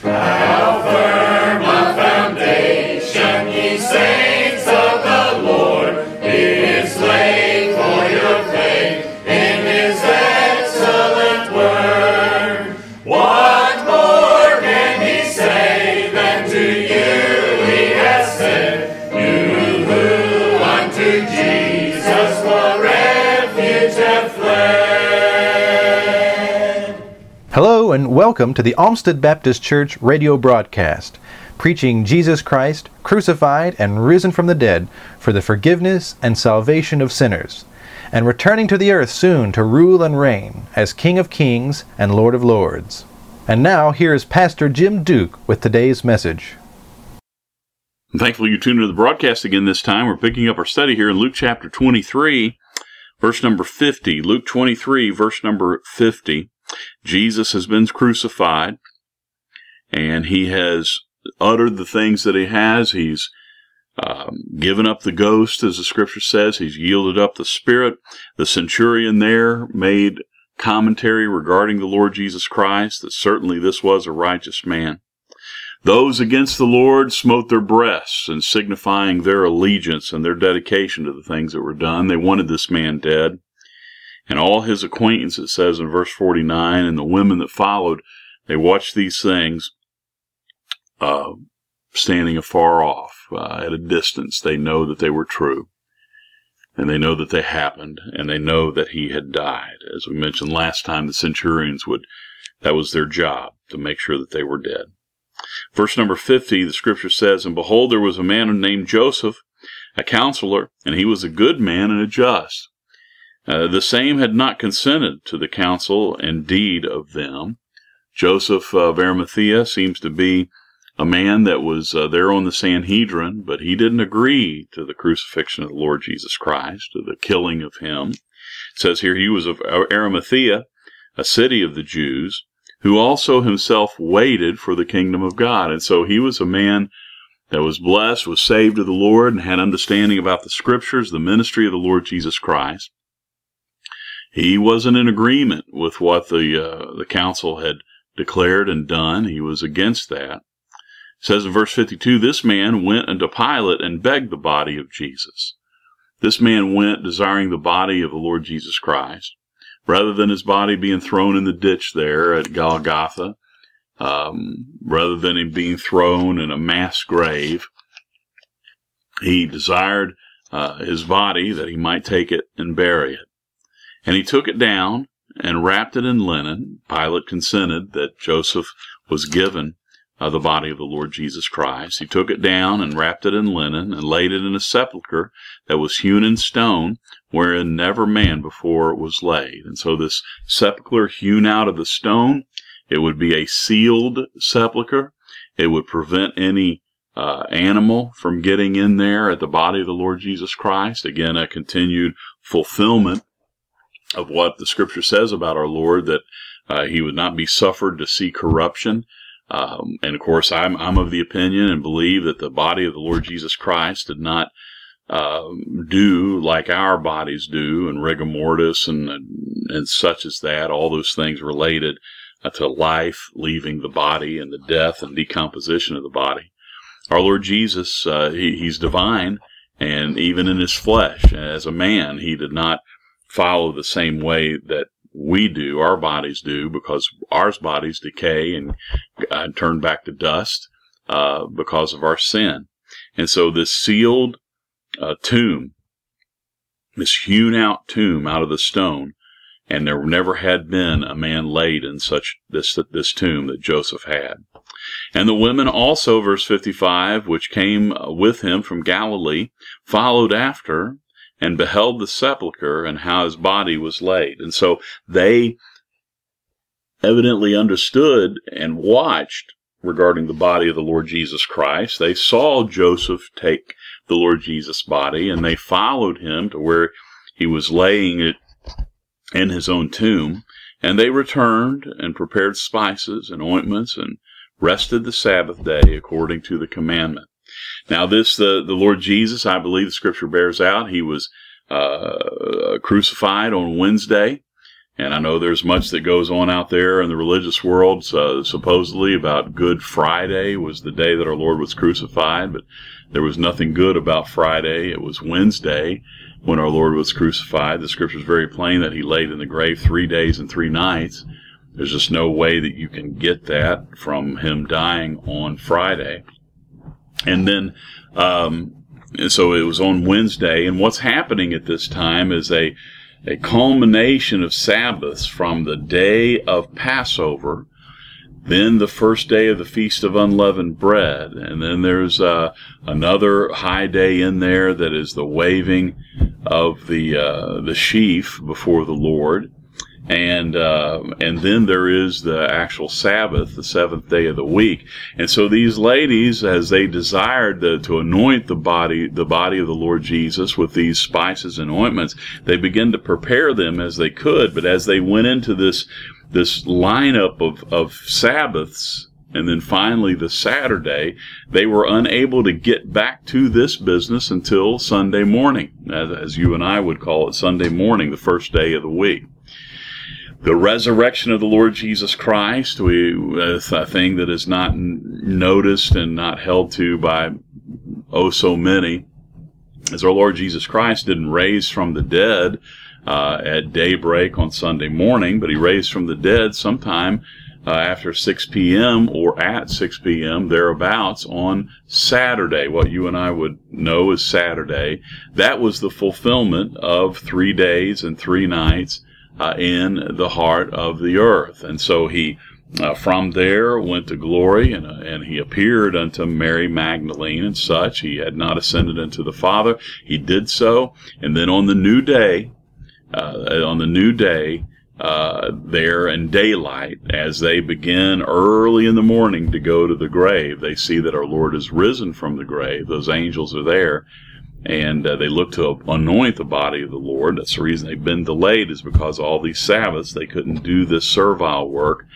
How firm a foundation, ye saints of the Lord, is laid for your faith in His excellent word. What more can He say than to you He has said, you who unto Jesus for refuge have fled? Hello and welcome to the Olmsted Baptist Church radio broadcast, preaching Jesus Christ, crucified and risen from the dead for the forgiveness and salvation of sinners, and returning to the earth soon to rule and reign as King of Kings and Lord of Lords. And now here is Pastor Jim Duke with today's message. I'm thankful you tuned into the broadcast again this time. We're picking up our study here in Luke chapter 23, verse number 50. Luke 23, verse number 50. Jesus has been crucified, and He has uttered the things that He has. He's given up the ghost, as the Scripture says. He's yielded up the Spirit. The centurion there made commentary regarding the Lord Jesus Christ, that certainly this was a righteous man. Those against the Lord smote their breasts, and signifying their allegiance and their dedication to the things that were done. They wanted this man dead. And all his acquaintance, it says in verse 49, and the women that followed, they watched these things standing afar off, at a distance. They know that they were true, and they know that they happened, and they know that he had died. As we mentioned last time, the centurions that was their job, to make sure that they were dead. Verse number 50, the Scripture says, and behold, there was a man named Joseph, a counselor, and he was a good man and a just. The same had not consented to the counsel and deed of them. Joseph of Arimathea seems to be a man that was there on the Sanhedrin, but he didn't agree to the crucifixion of the Lord Jesus Christ, to the killing of him. It says here he was of Arimathea, a city of the Jews, who also himself waited for the kingdom of God. And so he was a man that was blessed, was saved of the Lord, and had understanding about the Scriptures, the ministry of the Lord Jesus Christ. He wasn't in agreement with what the council had declared and done. He was against that. It says in verse 52, this man went unto Pilate and begged the body of Jesus. This man went desiring the body of the Lord Jesus Christ, rather than his body being thrown in the ditch there at Golgotha, rather than him being thrown in a mass grave. He desired his body that he might take it and bury it. And he took it down and wrapped it in linen. Pilate consented that Joseph was given the body of the Lord Jesus Christ. He took it down and wrapped it in linen and laid it in a sepulchre that was hewn in stone, wherein never man before was laid. And so this sepulchre hewn out of the stone, it would be a sealed sepulchre. It would prevent any animal from getting in there at the body of the Lord Jesus Christ. Again, a continued fulfillment of what the Scripture says about our Lord, that he would not be suffered to see corruption. And of course, I'm of the opinion and believe that the body of the Lord Jesus Christ did not do like our bodies do, and rigor mortis and such as that, all those things related to life leaving the body and the death and decomposition of the body. Our Lord Jesus, he's divine, and even in his flesh, as a man, he did not follow the same way that we do, our bodies do, because our bodies decay and turn back to dust because of our sin. And so this sealed tomb, this hewn out tomb out of the stone, and there never had been a man laid in such this tomb that Joseph had. And the women also, verse 55, which came with him from Galilee, followed after, and beheld the sepulchre and how his body was laid. And so they evidently understood and watched regarding the body of the Lord Jesus Christ. They saw Joseph take the Lord Jesus' body, and they followed him to where he was laying it in his own tomb. And they returned and prepared spices and ointments and rested the Sabbath day according to the commandment. Now the Lord Jesus, I believe the Scripture bears out, he was crucified on Wednesday, And I know there's much that goes on out there in the religious world, supposedly about Good Friday was the day that our Lord was crucified, but there was nothing good about Friday. It was Wednesday when our Lord was crucified. The scripture is very plain that he laid in the grave 3 days and 3 nights. There's just no way that you can get that from him dying on Friday. And then, so it was on Wednesday, and what's happening at this time is a culmination of Sabbaths from the day of Passover, then the first day of the Feast of Unleavened Bread, and then there's another high day in there that is the waving of the sheaf before the Lord, and then there is the actual Sabbath, the seventh day of the week. And so these ladies, as they desired to anoint the body of the Lord Jesus with these spices and ointments, they began to prepare them as they could. But as they went into this lineup of Sabbaths, and then finally the Saturday, they were unable to get back to this business until Sunday morning, as you and I would call it, Sunday morning, the first day of the week. The resurrection of the Lord Jesus Christ, is a thing that is not noticed and not held to by so many, as our Lord Jesus Christ didn't raise from the dead at daybreak on Sunday morning, but he raised from the dead sometime after 6 p.m. or at 6 p.m. thereabouts on Saturday, what you and I would know as Saturday. That was the fulfillment of 3 days and 3 nights in the heart of the earth. And so he from there went to glory, and he appeared unto Mary Magdalene and such. He had not ascended unto the Father. He did so, and then on the new day, there in daylight, as they begin early in the morning to go to the grave, they see that our Lord is risen from the grave. Those angels are there, and they look to anoint the body of the Lord. That's the reason they've been delayed, is because all these Sabbaths they couldn't do this servile work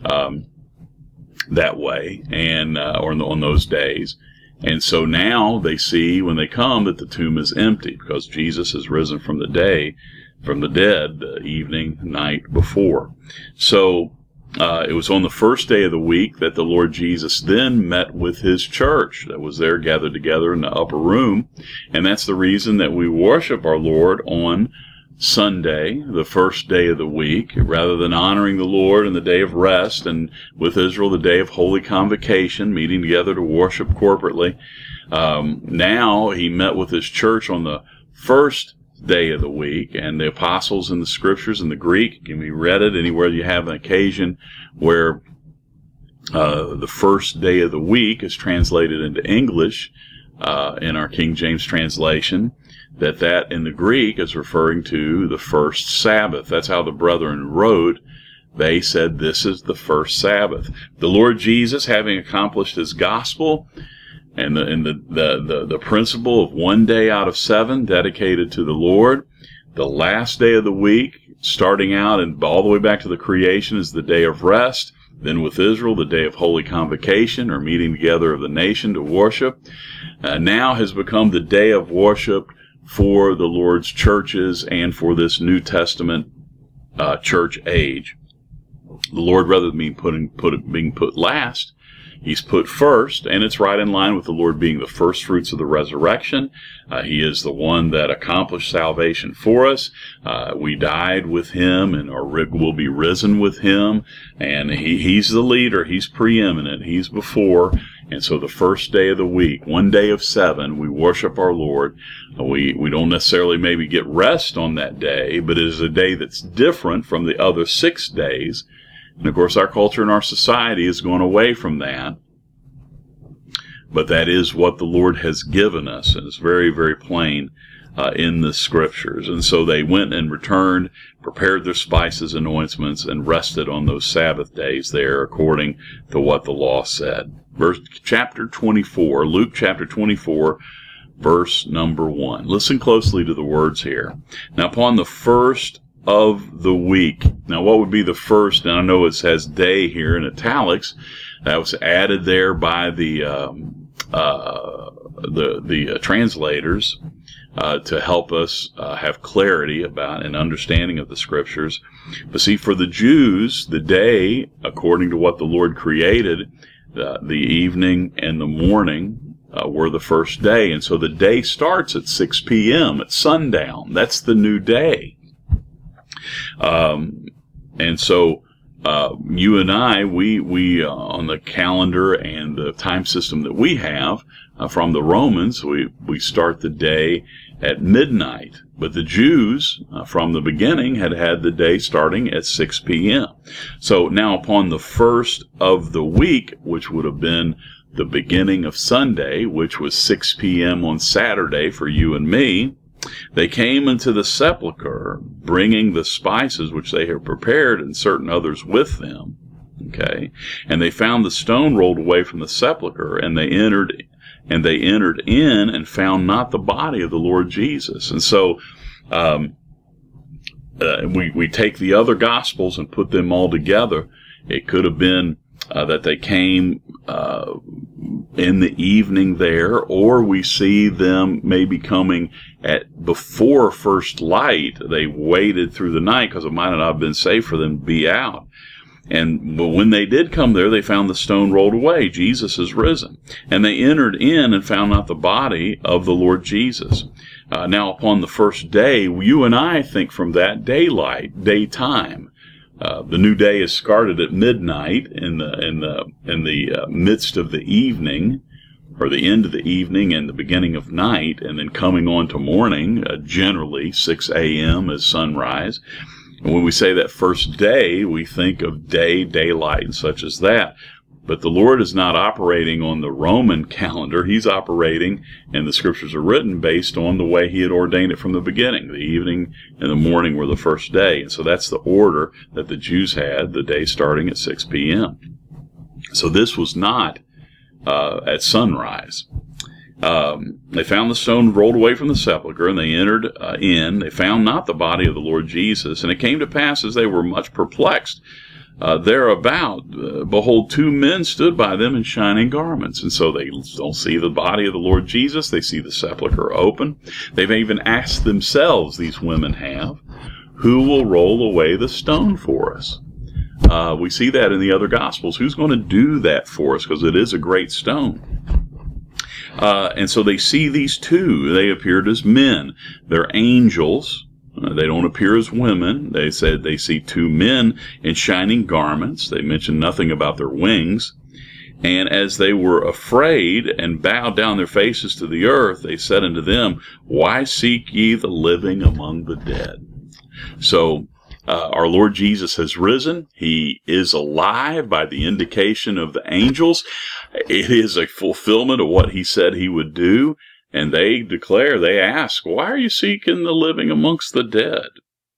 that way, and or on those days. And so now they see when they come that the tomb is empty, because Jesus is risen from the dead the evening, night before. So it was on the first day of the week that the Lord Jesus then met with his church that was there gathered together in the upper room. And that's the reason that we worship our Lord on Sunday, the first day of the week, rather than honoring the Lord in the day of rest, and with Israel the day of holy convocation, meeting together to worship corporately. Now he met with his church on the first day of the week, and the apostles in the scriptures in the Greek can be read it anywhere you have an occasion where the first day of the week is translated into English in our King James translation, that in the Greek is referring to the first Sabbath. That's how the brethren wrote. They said this is the first Sabbath. The Lord Jesus, having accomplished his gospel and the principle of 1 day out of 7 dedicated to the Lord, the last day of the week, starting out and all the way back to the creation, is the day of rest. Then with Israel, the day of holy convocation, or meeting together of the nation to worship, now has become the day of worship for the Lord's churches and for this New Testament church age. The Lord, rather than being put last, he's put first, and it's right in line with the Lord being the first fruits of the resurrection. He is the one that accomplished salvation for us. We died with him and will be risen with him, and he's the leader. He's preeminent. He's before. And so the first day of the week, 1 day of 7, we worship our Lord. We don't necessarily maybe get rest on that day, but it is a day that's different from the other 6 days. And of course, our culture and our society has gone away from that. But that is what the Lord has given us, and it's very, very plain in the scriptures. And so they went and returned, prepared their spices and ointments, and rested on those Sabbath days there according to what the law said. Chapter 24, Luke chapter 24, verse number 1. Listen closely to the words here. Now upon the first of the week. Now what would be the first? And I know it says day here in italics. That was added there by the translators to help us have clarity about an understanding of the Scriptures. But see, for the Jews, the day, according to what the Lord created, the evening and the morning were the first day. And so the day starts at 6 p.m. at sundown. That's the new day. And so you and I, we on the calendar and the time system that we have from the Romans, we start the day at midnight. But the Jews, from the beginning, had the day starting at 6 p.m. So now upon the first of the week, which would have been the beginning of Sunday, which was 6 p.m. on Saturday for you and me, they came into the sepulchre, bringing the spices which they had prepared and certain others with them. Okay, and they found the stone rolled away from the sepulchre, and they entered in and found not the body of the Lord Jesus. And so we take the other Gospels and put them all together. It could have been that they came in the evening there, or we see them maybe coming before first light. They waited through the night because it might not have been safe for them to be out. But when they did come there, they found the stone rolled away. Jesus is risen. And they entered in and found not the body of the Lord Jesus. Now, upon the first day, you and I think from that daytime. The new day is started at midnight in the midst of the evening, or the end of the evening and the beginning of night, and then coming on to morning, generally 6 a.m. is sunrise. And when we say that first day, we think of daylight, and such as that. But the Lord is not operating on the Roman calendar. He's operating, and the Scriptures are written based on the way He had ordained it from the beginning. The evening and the morning were the first day. And so that's the order that the Jews had, the day starting at 6 p.m. So this was not at sunrise. They found the stone rolled away from the sepulchre, and they entered in. They found not the body of the Lord Jesus. And it came to pass, as they were much perplexed thereabout, behold, two men stood by them in shining garments. And so they don't see the body of the Lord Jesus. They see the sepulchre open. They've even asked themselves, these women have, who will roll away the stone for us? We see that in the other Gospels. Who's going to do that for us? Because it is a great stone. And so they see these two. They appeared as men. They're angels. They don't appear as women. They said they see two men in shining garments. They mention nothing about their wings. And as they were afraid and bowed down their faces to the earth, they said unto them, Why seek ye the living among the dead? So our Lord Jesus has risen. He is alive by the indication of the angels. It is a fulfillment of what He said He would do. And they declare, they ask, why are you seeking the living amongst the dead?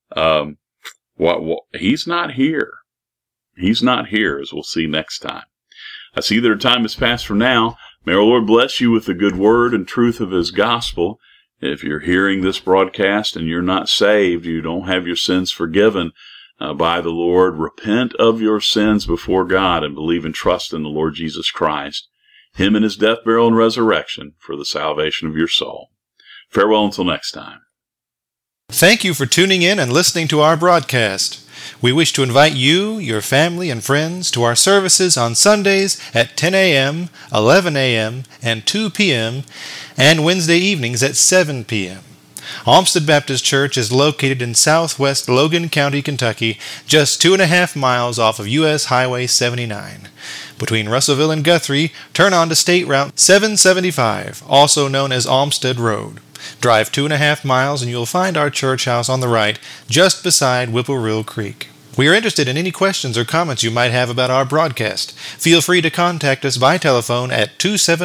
He's not here. He's not here, as we'll see next time. I see that our time has passed for now. May our Lord bless you with the good word and truth of His gospel. If you're hearing this broadcast and you're not saved, you don't have your sins forgiven by the Lord, repent of your sins before God and believe and trust in the Lord Jesus Christ, Him and His death, burial, and resurrection for the salvation of your soul. Farewell until next time. Thank you for tuning in and listening to our broadcast. We wish to invite you, your family, and friends to our services on Sundays at 10 a.m., 11 a.m., and 2 p.m., and Wednesday evenings at 7 p.m. Olmsted Baptist Church is located in southwest Logan County, Kentucky, just 2.5 miles off of U.S. Highway 79. Between Russellville and Guthrie, turn on to State Route 775, also known as Olmsted Road. Drive 2.5 miles and you'll find our church house on the right, just beside Whippoorwill Creek. We are interested in any questions or comments you might have about our broadcast. Feel free to contact us by telephone at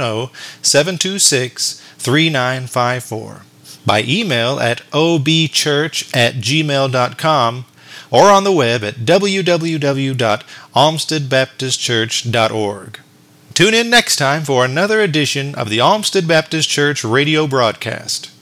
270-726-3954, by email at obchurch@gmail.com, or on the web at www.olmstedbaptistchurch.org. Tune in next time for another edition of the Olmsted Baptist Church radio broadcast.